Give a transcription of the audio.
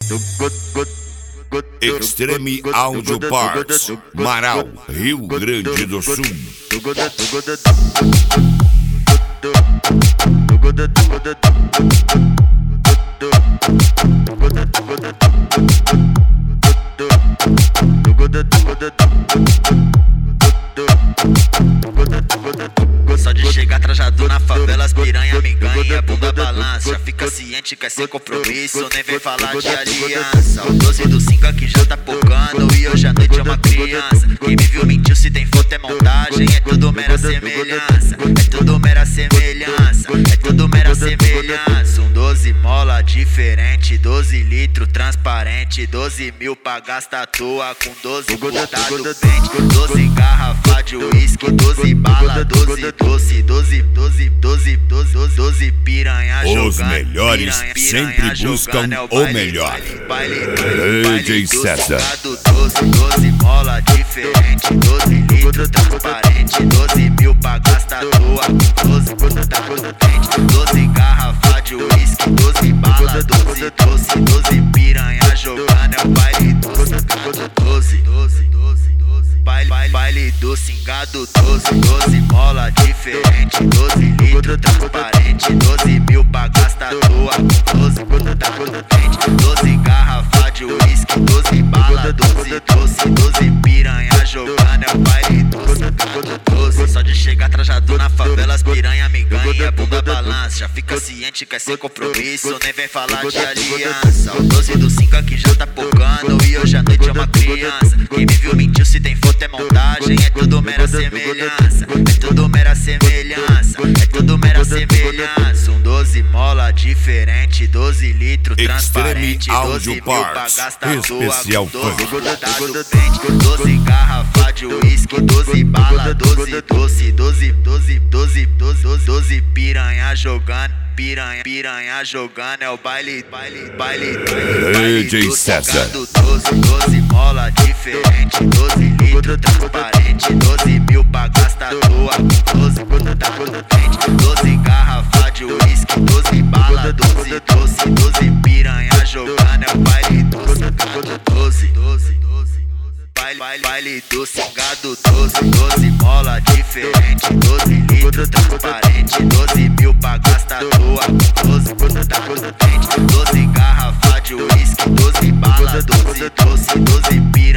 Extreme Audio Parts, Marau, Rio Grande do Sul. Só de chegar trajado na favela, as piranha me ganha, bunda balança. Já fica ciente, quer sem compromisso, nem vem falar de aliança. O 12 do 5 aqui já tá pocando e hoje à noite é uma criança. Quem me viu mentiu, se tem foto é montagem, é tudo mera semelhança. É tudo mera semelhança, é tudo mera semelhança. Um 12 mola diferente, 12 litros transparente, 12 mil pra gastar à toa com 12 botado pente, 12 garrafa de uísque, 12 bala, 12 doce, 12 piranha jogando. Os melhores sempre buscam o melhor. DJ César. 12 mola diferente, 12 litros transparente, 12 mil pra gastar à toa com 12 botado pente, 12 garrafa de uísque, 12 bala, 12 doce, 12 piranha jogando. É o baile do cingado 12. Baile do cingado 12 mola diferente, 12 litros transparente, 12 mil pra gastar à toa com 12 botado pente, 12 garrafa de uísque, 12 bala, 12 doce, 12 piranha jogando. É o baile do cingado 12. Só de chegar trajado na favela, as piranha me ganha, bunda balança. Já fica ciente, quer sem compromisso, nem vem falar de aliança. O 12 do 5 aqui já tá pocando e hoje à noite é uma criança. Quem me viu mentiu, se tem foto é montagem, é tudo mera semelhança. É tudo mera semelhança, é tudo mera semelhança. Um 12 mola diferente, 12 litros transparente, 12 mil pra gastar à toa com 12 botado pente, 12 garrafa de uísque, 12 bala, 12 doce, 12 piranha jogando. Piranha jogando, é o baile DJ César. 12 mola diferente, 12 litros transparente, 12 mil pra gastar à toa com 12 botado pente, 12 garrafa de uísque, 12 bala, 12 doce, 12 piranha jogando. É o baile do cingado 12. Baile do cingado 12 mola diferente, 12 litros transparente, 12 mil pra gastar à toa com 12 botado pente, 12 garrafa de uísque, 12 bala, 12 doce, 12 piranha.